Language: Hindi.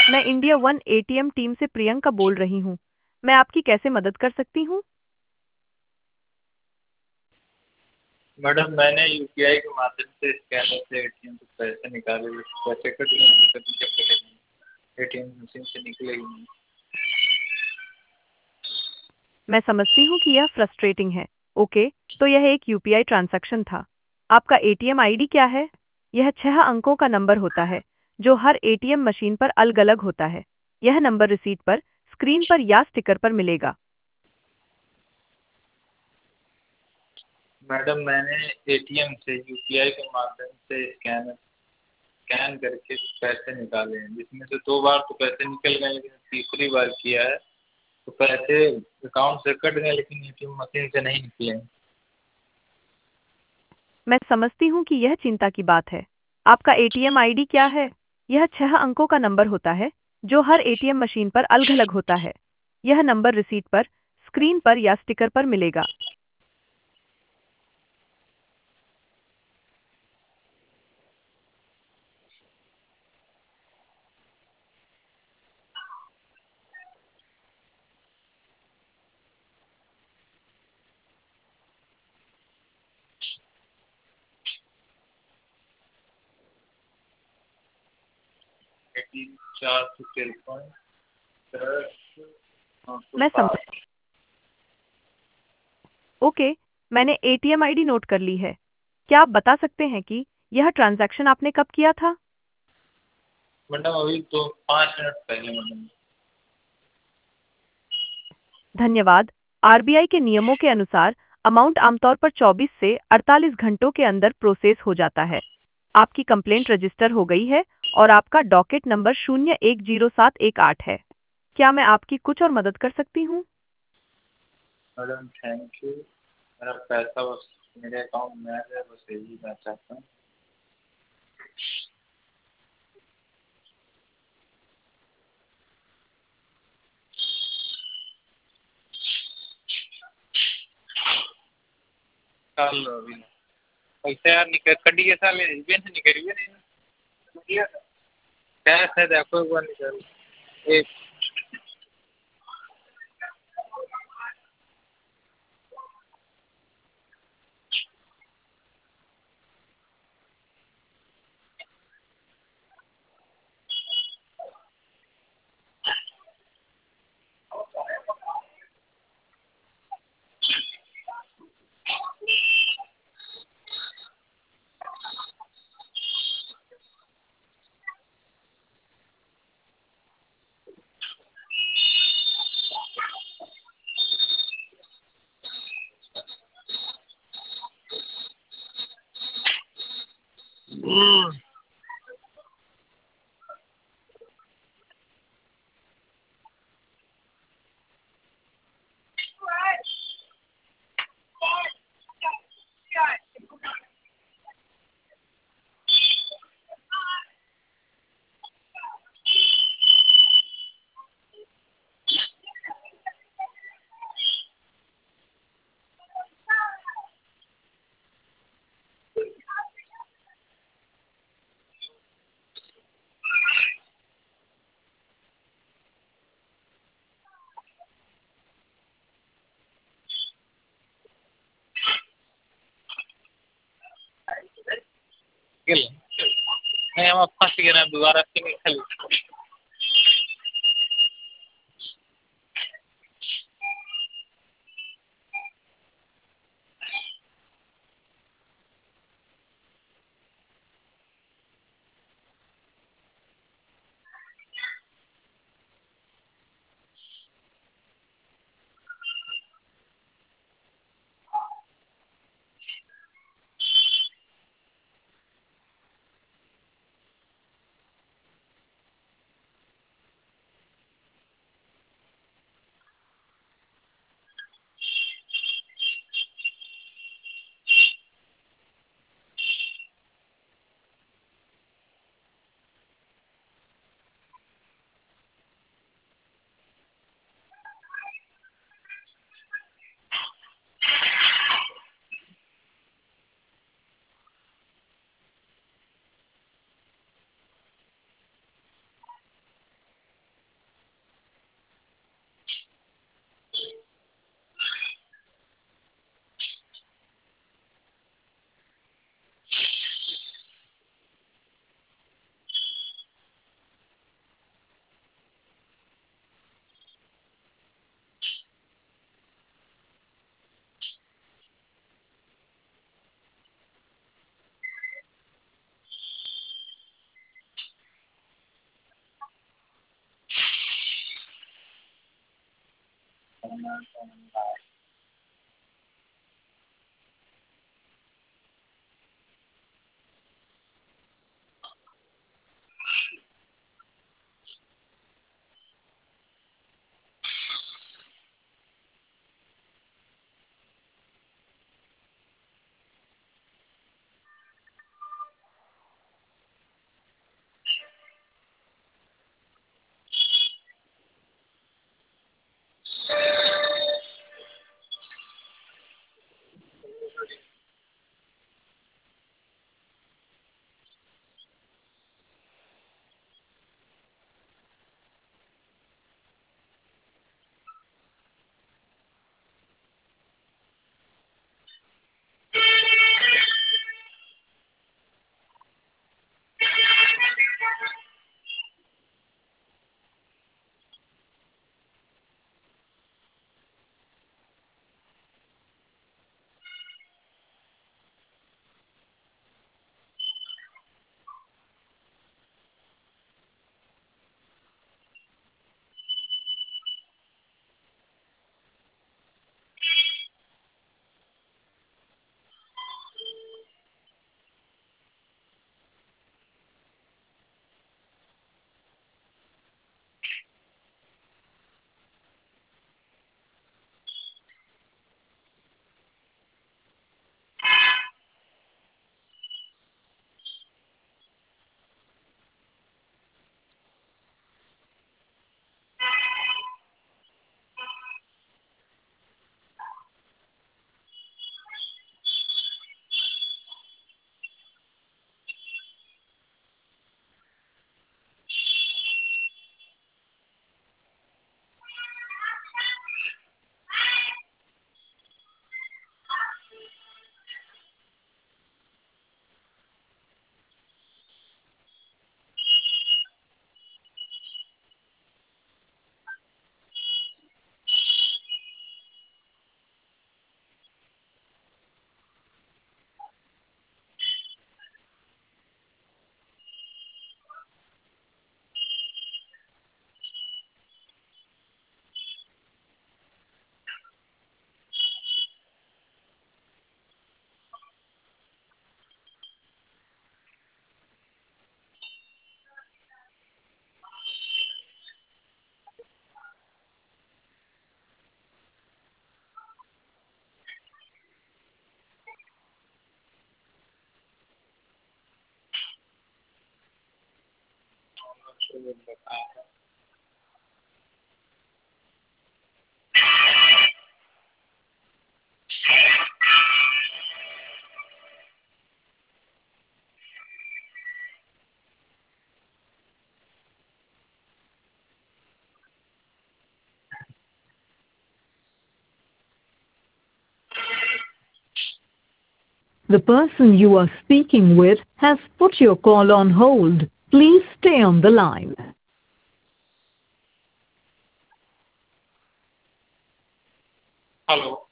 मैं इंडिया वन एटीएम टीम से प्रियंका बोल रही हूँ। मैं आपकी कैसे मदद कर सकती हूँ? मैडम, मैंने यूपीआई के माध्यम से स्कैनर से एटीएम से पैसे निकाले, पैसे कट गए, मुझे कभी जब मिले नहीं, एटीएम मशीन से निकले ही नहीं। मैं समझती हूँ कि यह फ्रस्ट्रेटिंग है। ओके, तो यह एक यूपीआई ट्रांजैक्शन था। आपका एटीएम आईडी क्या है? यह 6 अंकों का नंबर होता है, जो हर एटीएम मशीन पर अलग-अलग होता है। यह नंबर रिसीट पर, स्क्रीन पर या स्टिकर पर मिलेगा। मैडम, मैंने एटीएम से यूपीआई के माध्यम से स्कैन करके पैसे निकाले हैं, जिसमें से 2 बार तो पैसे निकल गए, लेकिन तीसरी बार किया है तो पैसे अकाउंट से कट गए, लेकिन एटीएम मशीन से नहीं निकले हैं। मैं समझती हूँ कि यह चिंता की बात है। आपका एटीएम आईडी क्या है? यह 6 अंकों का नंबर होता है, जो हर एटीएम मशीन पर अलग-अलग होता है। यह नंबर रिसीट पर, स्क्रीन पर या स्टिकर पर मिलेगा। एटीएम 453 मैं समझ 907। ओके, मैंने एटीएम आईडी नोट कर ली है। क्या आप बता सकते हैं कि यह ट्रांजैक्शन आपने कब किया था? मैडम, अभी तो 5 मिनट पहले मैडम। धन्यवाद। आरबीआई के नियमों के अनुसार अमाउंट आमतौर पर 24 से 48 घंटों के अंदर प्रोसेस हो जाता है। आपकी कंप्लेंट रजिस्टर हो गई है और आपका डॉकेट नंबर 010718 है। क्या मैं आपकी कुछ और मदद कर सकती हूँ? Madam, thank you. मेरा पैसा बस मेरे अकाउंट में आ जाए, बस यही मैं चाहता हूँ। निकाल लो अभी। पैसा यार निकल कटी के साले इवेंट से निकल नहीं। कैश है, देखो एक बार निकाल। एक किल नहीं, हम फंस गए ना, दोबारा से निकल। The person you are speaking with has put your call on hold. Please stay on the line. Hello